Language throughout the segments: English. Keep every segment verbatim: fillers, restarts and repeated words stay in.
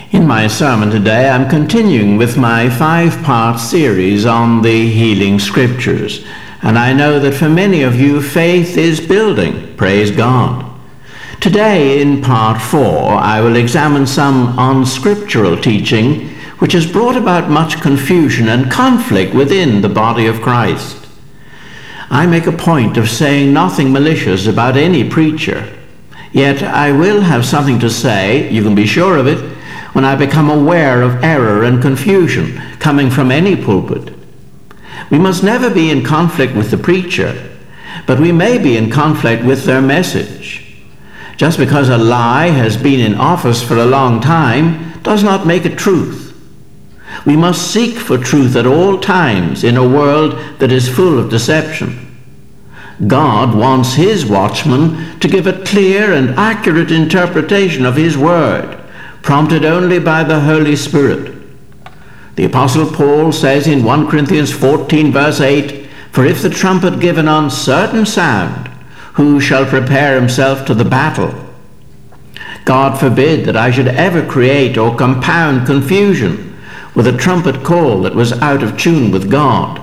In my sermon today, I'm continuing with my five-part series on the healing scriptures. And I know that for many of you, faith is building. Praise God. Today, in part four, I will examine some unscriptural teaching which has brought about much confusion and conflict within the body of Christ. I make a point of saying nothing malicious about any preacher, yet I will have something to say, you can be sure of it, when I become aware of error and confusion coming from any pulpit. We must never be in conflict with the preacher, but we may be in conflict with their message. Just because a lie has been in office for a long time does not make it truth. We must seek for truth at all times in a world that is full of deception. God wants his watchmen to give a clear and accurate interpretation of his word, prompted only by the Holy Spirit. The Apostle Paul says in First Corinthians fourteen verse eight, "For if the trumpet give an uncertain sound, who shall prepare himself to the battle?" God forbid that I should ever create or compound confusion with a trumpet call that was out of tune with God.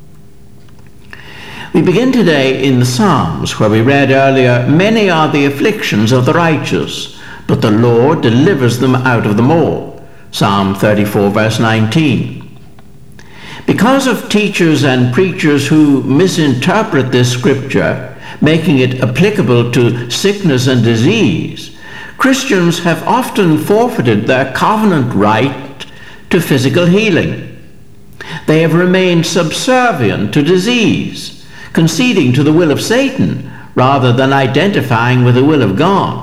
We begin today in the Psalms, where we read earlier, "Many are the afflictions of the righteous, but the Lord delivers them out of them all." Psalm thirty-four verse nineteen. Because of teachers and preachers who misinterpret this scripture, making it applicable to sickness and disease, Christians have often forfeited their covenant right to physical healing. They have remained subservient to disease, conceding to the will of Satan rather than identifying with the will of God.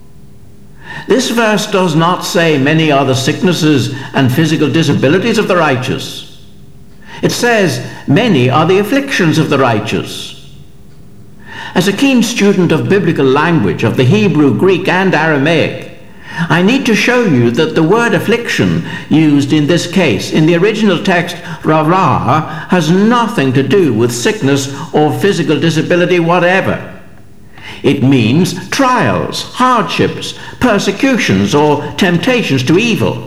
This verse does not say many are the sicknesses and physical disabilities of the righteous. It says many are the afflictions of the righteous. As a keen student of biblical language, of the Hebrew, Greek, and Aramaic, I need to show you that the word affliction used in this case, in the original text, rara, has nothing to do with sickness or physical disability whatever. It means trials, hardships, persecutions, or temptations to evil.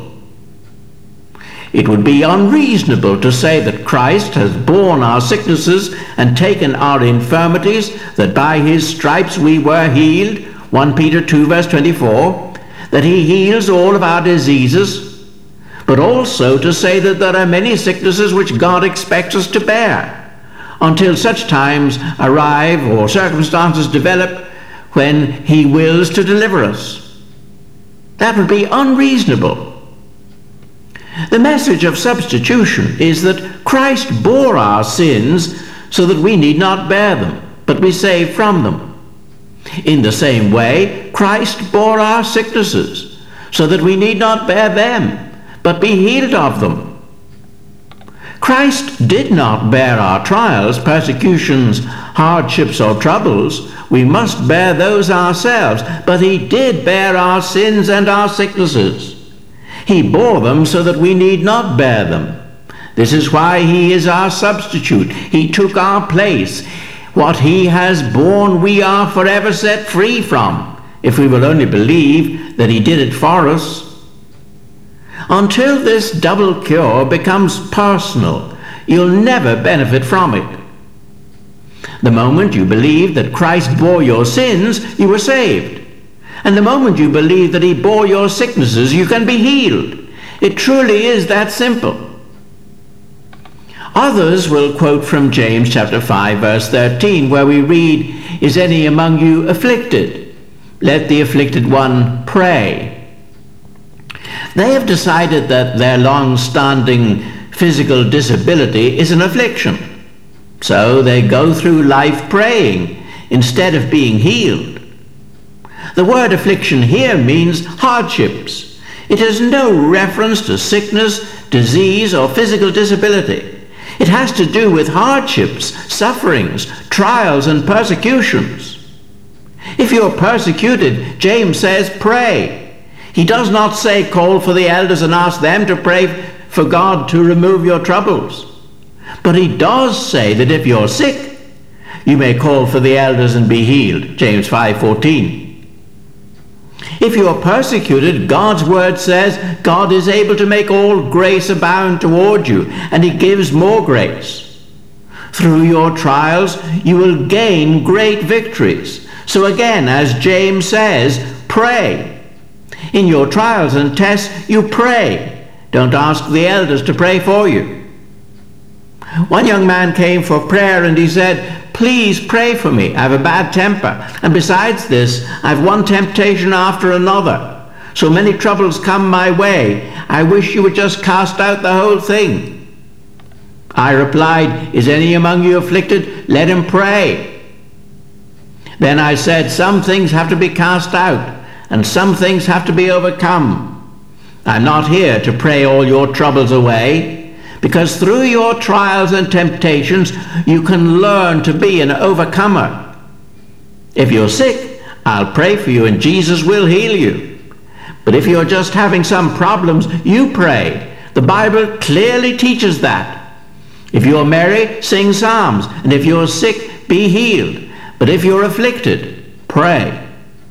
It would be unreasonable to say that Christ has borne our sicknesses and taken our infirmities, that by his stripes we were healed, First Peter two verse twenty-four, that he heals all of our diseases, but also to say that there are many sicknesses which God expects us to bear, until such times arrive or circumstances develop when he wills to deliver us. That would be unreasonable. The message of substitution is that Christ bore our sins so that we need not bear them, but be saved from them. In the same way, Christ bore our sicknesses so that we need not bear them, but be healed of them. Christ did not bear our trials, persecutions, hardships, or troubles. We must bear those ourselves, but he did bear our sins and our sicknesses. He bore them so that we need not bear them. This is why he is our substitute. He took our place. What he has borne, we are forever set free from, if we will only believe that he did it for us. Until this double cure becomes personal, you'll never benefit from it. The moment you believe that Christ bore your sins, you were saved. And the moment you believe that he bore your sicknesses, you can be healed. It truly is that simple. Others will quote from James chapter five verse thirteen, where we read, "Is any among you afflicted? Let the afflicted one pray." They have decided that their long-standing physical disability is an affliction. So they go through life praying instead of being healed. The word affliction here means hardships. It has no reference to sickness, disease, or physical disability. It has to do with hardships, sufferings, trials, and persecutions. If you're persecuted, James says, pray. He does not say call for the elders and ask them to pray for God to remove your troubles. But he does say that if you're sick, you may call for the elders and be healed. James five fourteen. If you are persecuted, God's word says God is able to make all grace abound toward you, and he gives more grace. Through your trials, you will gain great victories. So again, as James says, pray. In your trials and tests, you pray. Don't ask the elders to pray for you. One young man came for prayer and he said, please pray for me. I have a bad temper. And besides this, I have one temptation after another. So many troubles come my way. I wish you would just cast out the whole thing. I replied, is any among you afflicted? Let him pray. Then I said, some things have to be cast out, and some things have to be overcome. I'm not here to pray all your troubles away, because through your trials and temptations, you can learn to be an overcomer. If you're sick, I'll pray for you, and Jesus will heal you. But if you're just having some problems, you pray. The Bible clearly teaches that. If you're merry, sing psalms, and if you're sick, be healed. But if you're afflicted, pray.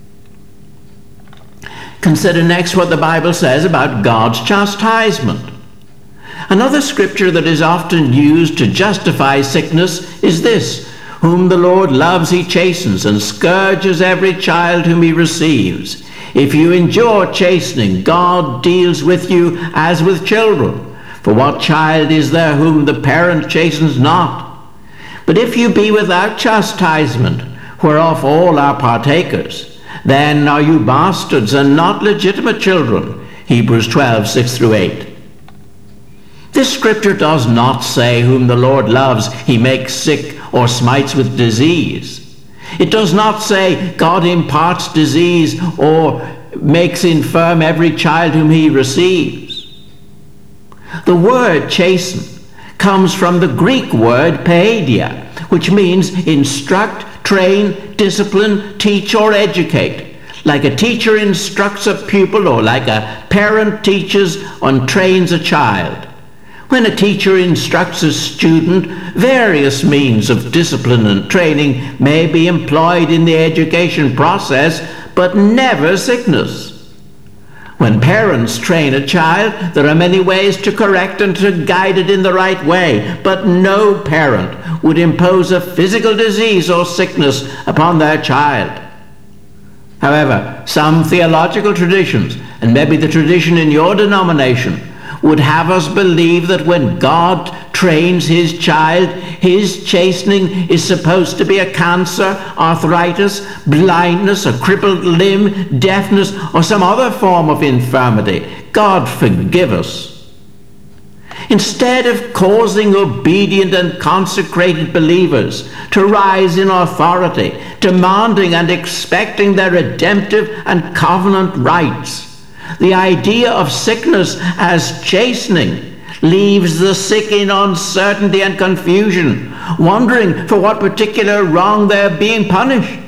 Consider next what the Bible says about God's chastisement. Another scripture that is often used to justify sickness is this: whom the Lord loves he chastens, and scourges every child whom he receives. If you endure chastening, God deals with you as with children. For what child is there whom the parent chastens not? But if you be without chastisement, whereof all are partakers, then are you bastards and not legitimate children. Hebrews twelve, six through eight. This scripture does not say whom the Lord loves he makes sick or smites with disease. It does not say God imparts disease or makes infirm every child whom he receives. The word chasten comes from the Greek word paideia, which means instruct, train, discipline, teach, or educate. Like a teacher instructs a pupil, or like a parent teaches and trains a child. When a teacher instructs a student, various means of discipline and training may be employed in the education process, but never sickness. When parents train a child, there are many ways to correct and to guide it in the right way, but no parent would impose a physical disease or sickness upon their child. However, some theological traditions, and maybe the tradition in your denomination, would have us believe that when God trains his child, his chastening is supposed to be a cancer, arthritis, blindness, a crippled limb, deafness, or some other form of infirmity. God forgive us. Instead of causing obedient and consecrated believers to rise in authority, demanding and expecting their redemptive and covenant rights, the idea of sickness as chastening leaves the sick in uncertainty and confusion, wondering for what particular wrong they're being punished.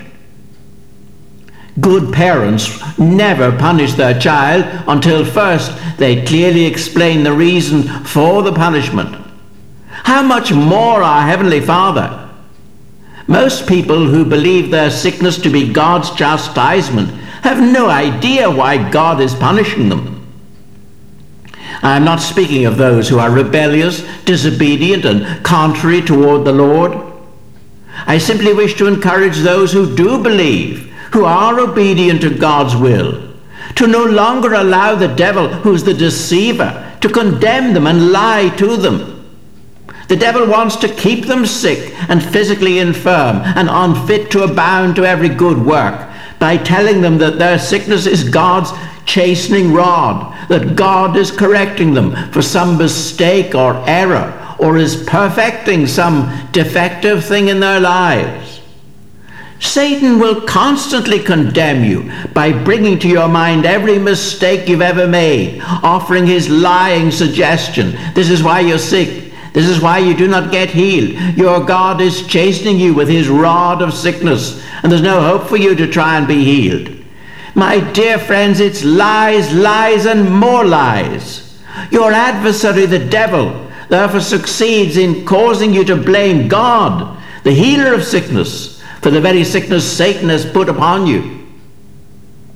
Good parents never punish their child until first they clearly explain the reason for the punishment. How much more our Heavenly Father? Most people who believe their sickness to be God's chastisement have no idea why God is punishing them. I am not speaking of those who are rebellious, disobedient, and contrary toward the Lord. I simply wish to encourage those who do believe, who are obedient to God's will, to no longer allow the devil, who's the deceiver, to condemn them and lie to them. The devil wants to keep them sick and physically infirm and unfit to abound to every good work, by telling them that their sickness is God's chastening rod, that God is correcting them for some mistake or error, or is perfecting some defective thing in their lives. Satan will constantly condemn you by bringing to your mind every mistake you've ever made, offering his lying suggestion. This is why you're sick. This is why you do not get healed. Your God is chastening you with his rod of sickness, and there's no hope for you to try and be healed. My dear friends, it's lies, lies, and more lies. Your adversary, the devil, therefore succeeds in causing you to blame God, the healer of sickness, for the very sickness Satan has put upon you.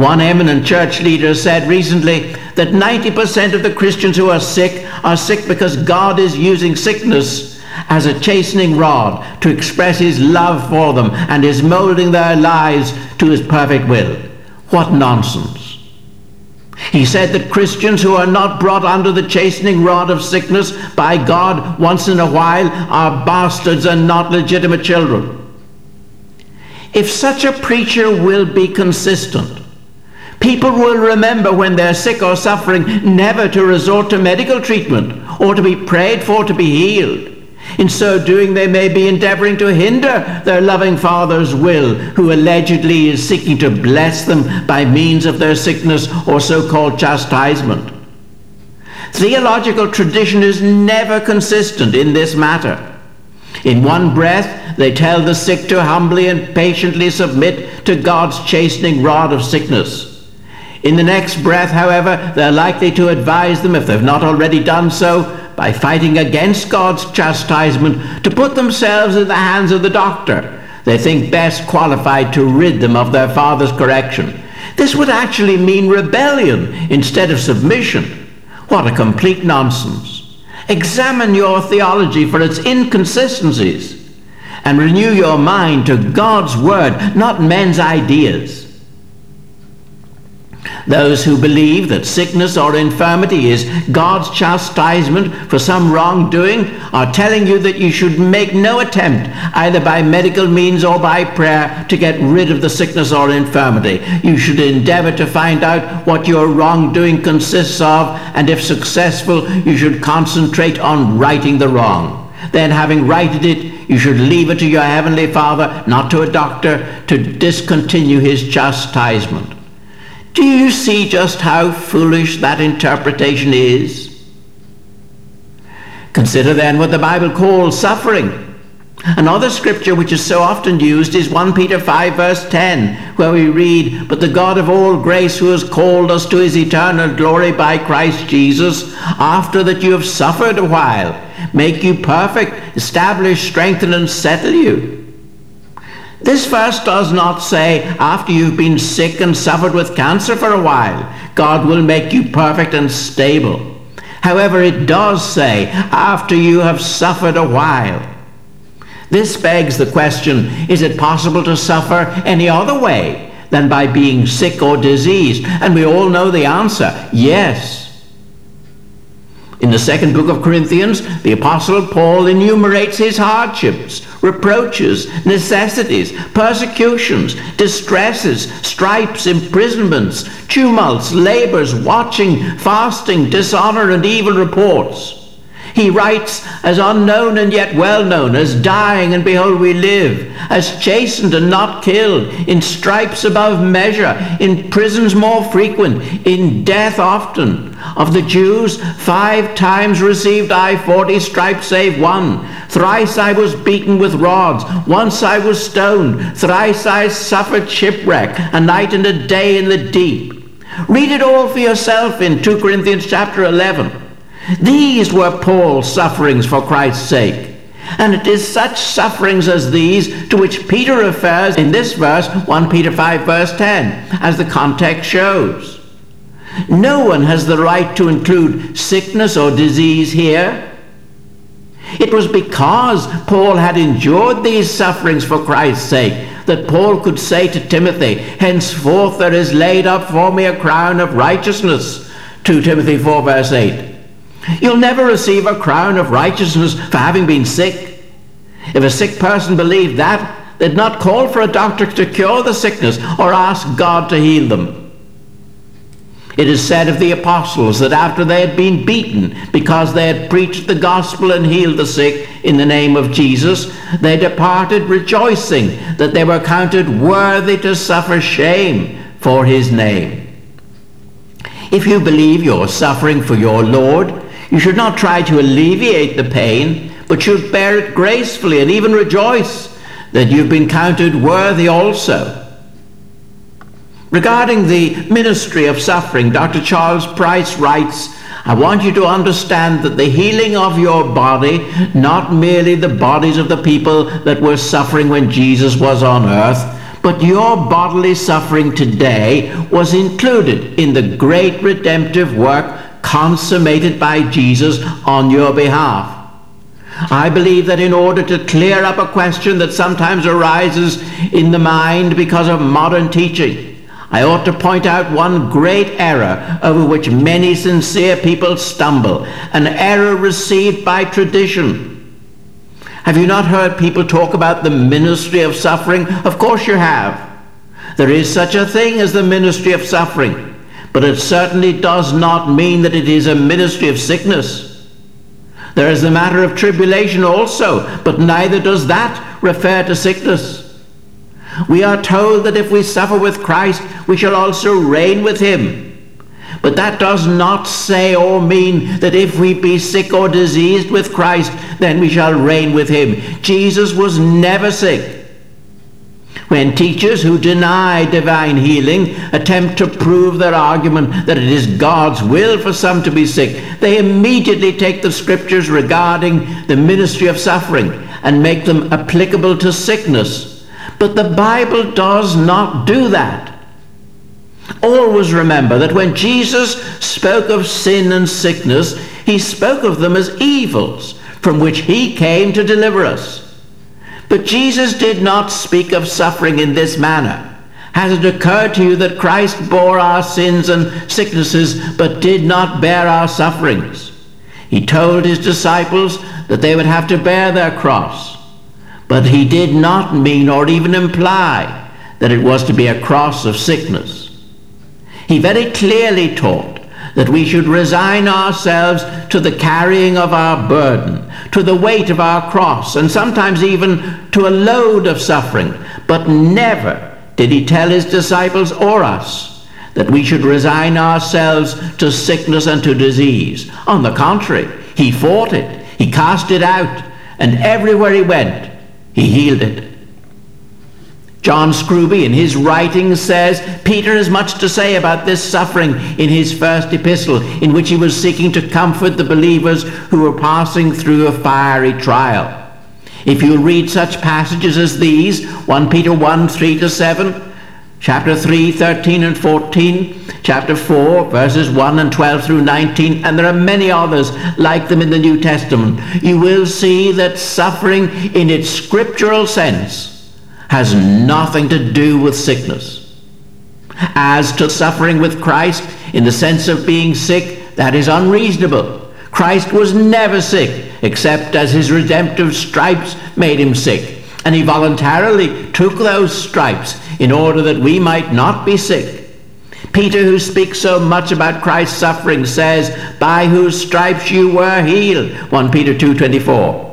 One eminent church leader said recently that ninety percent of the Christians who are sick are sick because God is using sickness as a chastening rod to express his love for them and is molding their lives to his perfect will. What nonsense. He said that Christians who are not brought under the chastening rod of sickness by God once in a while are bastards and not legitimate children. If such a preacher will be consistent, people will remember when they're sick or suffering never to resort to medical treatment or to be prayed for to be healed. In so doing, they may be endeavoring to hinder their loving Father's will, who allegedly is seeking to bless them by means of their sickness or so-called chastisement. Theological tradition is never consistent in this matter. In one breath, they tell the sick to humbly and patiently submit to God's chastening rod of sickness. In the next breath, however, they're likely to advise them, if they've not already done so, by fighting against God's chastisement, to put themselves in the hands of the doctor they think best qualified to rid them of their Father's correction. This would actually mean rebellion instead of submission. What a complete nonsense. Examine your theology for its inconsistencies and renew your mind to God's word, not men's ideas. Those who believe that sickness or infirmity is God's chastisement for some wrongdoing are telling you that you should make no attempt, either by medical means or by prayer, to get rid of the sickness or infirmity. You should endeavor to find out what your wrongdoing consists of, and if successful, you should concentrate on righting the wrong. Then, having righted it, you should leave it to your Heavenly Father, not to a doctor, to discontinue his chastisement. Do you see just how foolish that interpretation is? Consider then what the Bible calls suffering. Another scripture which is so often used is First Peter five verse ten, where we read, "But the God of all grace, who has called us to his eternal glory by Christ Jesus, after that you have suffered a while, make you perfect, establish, strengthen, and settle you." This verse does not say, after you've been sick and suffered with cancer for a while, God will make you perfect and stable. However, it does say, after you have suffered a while. This begs the question, is it possible to suffer any other way than by being sick or diseased? And we all know the answer, yes. In the second book of Corinthians, the Apostle Paul enumerates his hardships, reproaches, necessities, persecutions, distresses, stripes, imprisonments, tumults, labors, watching, fasting, dishonor, and evil reports. He writes, as unknown and yet well known, as dying and behold we live, as chastened and not killed, in stripes above measure, in prisons more frequent, in death often. Of the Jews, five times received I forty stripes save one. Thrice I was beaten with rods. Once I was stoned. Thrice I suffered shipwreck, a night and a day in the deep. Read it all for yourself in Second Corinthians chapter eleven. These were Paul's sufferings for Christ's sake. And it is such sufferings as these to which Peter refers in this verse, First Peter five verse ten, as the context shows. No one has the right to include sickness or disease here. It was because Paul had endured these sufferings for Christ's sake that Paul could say to Timothy, "Henceforth there is laid up for me a crown of righteousness," Second Timothy four verse eight. You'll never receive a crown of righteousness for having been sick. If a sick person believed that, they'd not call for a doctor to cure the sickness or ask God to heal them. It is said of the apostles that after they had been beaten because they had preached the gospel and healed the sick in the name of Jesus, they departed rejoicing that they were counted worthy to suffer shame for his name. If you believe you're suffering for your Lord, you should not try to alleviate the pain, but should bear it gracefully and even rejoice that you've been counted worthy also. Regarding the ministry of suffering, Doctor Charles Price writes, "I want you to understand that the healing of your body, not merely the bodies of the people that were suffering when Jesus was on earth, But your bodily suffering today was included in the great redemptive work consummated by Jesus on your behalf. I believe that in order to clear up a question that sometimes arises in the mind because of modern teaching, I ought to point out one great error over which many sincere people stumble, an error received by tradition. Have you not heard people talk about the ministry of suffering? Of course you have. There is such a thing as the ministry of suffering, but it certainly does not mean that it is a ministry of sickness. There is the matter of tribulation also, but neither does that refer to sickness. We are told that if we suffer with Christ, we shall also reign with him. But that does not say or mean that if we be sick or diseased with Christ, then we shall reign with him. Jesus was never sick. When teachers who deny divine healing attempt to prove their argument that it is God's will for some to be sick, they immediately take the scriptures regarding the ministry of suffering and make them applicable to sickness. But the Bible does not do that. Always remember that when Jesus spoke of sin and sickness, he spoke of them as evils from which he came to deliver us. But Jesus did not speak of suffering in this manner. Has it occurred to you that Christ bore our sins and sicknesses, but did not bear our sufferings? He told his disciples that they would have to bear their cross, but he did not mean or even imply that it was to be a cross of sickness. He very clearly taught that we should resign ourselves to the carrying of our burden, to the weight of our cross, and sometimes even to a load of suffering. But never did he tell his disciples or us that we should resign ourselves to sickness and to disease. On the contrary, he fought it, he cast it out, and everywhere he went, he healed it. John Scrooby in his writings says Peter has much to say about this suffering in his first epistle, in which he was seeking to comfort the believers who were passing through a fiery trial. If you read such passages as these, First Peter one, three to seven, chapter three, thirteen and fourteen, chapter four, verses one and twelve through nineteen, and there are many others like them in the New Testament, you will see that suffering in its scriptural sense has nothing to do with sickness. As to suffering with Christ in the sense of being sick, that is unreasonable. Christ was never sick, except as his redemptive stripes made him sick, and he voluntarily took those stripes in order that we might not be sick. Peter, who speaks so much about Christ's suffering, says, by whose stripes you were healed, First Peter two twenty-four.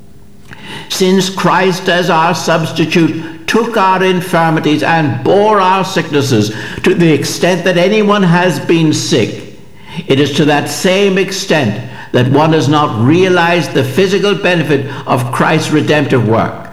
Since Christ as our substitute took our infirmities and bore our sicknesses to the extent that anyone has been sick, it is to that same extent that one has not realized the physical benefit of Christ's redemptive work.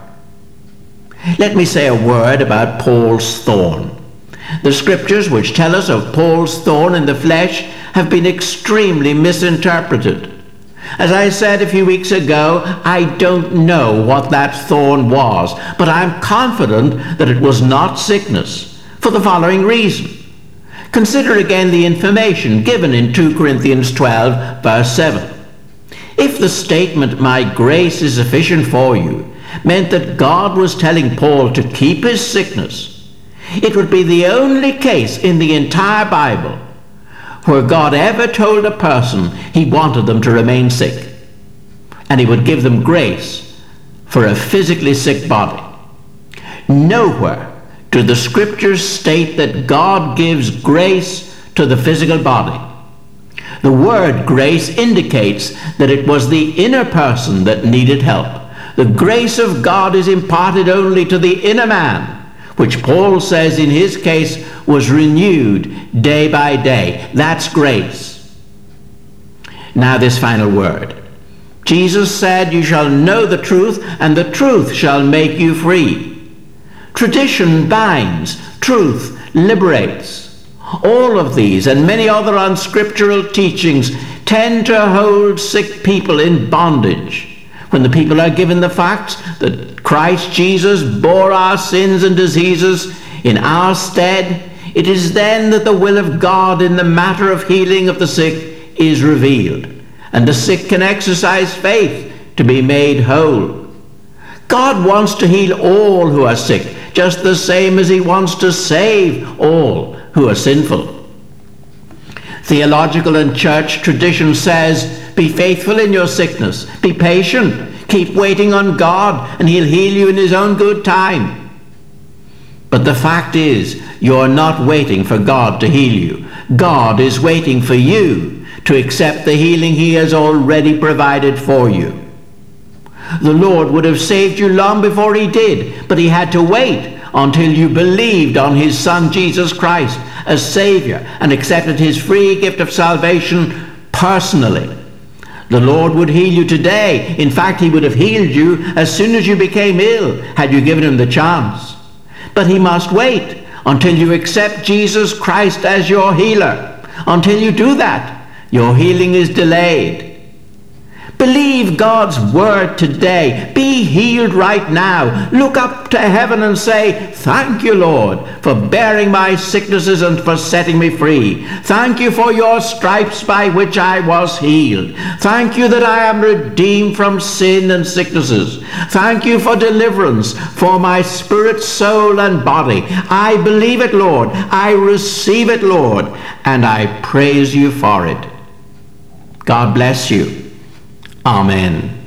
Let me say a word about Paul's thorn. The scriptures which tell us of Paul's thorn in the flesh have been extremely misinterpreted. As I said a few weeks ago, I don't know what that thorn was, but I'm confident that it was not sickness, for the following reason. Consider again the information given in Second Corinthians twelve, verse seven. If the statement, my grace is sufficient for you, meant that God was telling Paul to keep his sickness, it would be the only case in the entire Bible where God ever told a person he wanted them to remain sick, and he would give them grace for a physically sick body. Nowhere do the scriptures state that God gives grace to the physical body. The word grace indicates that it was the inner person that needed help. The grace of God is imparted only to the inner man, which Paul says in his case was renewed day by day. That's grace. Now this final word. Jesus said, you shall know the truth, and the truth shall make you free. Tradition binds, truth liberates. All of these and many other unscriptural teachings tend to hold sick people in bondage when the people are given the facts that Christ Jesus bore our sins and diseases in our stead, it is then that the will of God in the matter of healing of the sick is revealed, and the sick can exercise faith to be made whole. God wants to heal all who are sick, just the same as he wants to save all who are sinful. Theological and church tradition says, be faithful in your sickness, be patient, keep waiting on God, and he'll heal you in his own good time. But the fact is, you're not waiting for God to heal you. God is waiting for you to accept the healing he has already provided for you. The Lord would have saved you long before he did, but he had to wait until you believed on his Son Jesus Christ as Savior and accepted his free gift of salvation personally. The Lord would heal you today. In fact, he would have healed you as soon as you became ill, had you given him the chance. But he must wait until you accept Jesus Christ as your healer. Until you do that, your healing is delayed. Believe God's word today. Be healed right now. Look up to heaven and say, thank you, Lord, for bearing my sicknesses and for setting me free. Thank you for your stripes by which I was healed. Thank you that I am redeemed from sin and sicknesses. Thank you for deliverance for my spirit, soul, and body. I believe it, Lord. I receive it, Lord, and I praise you for it. God bless you. Amen.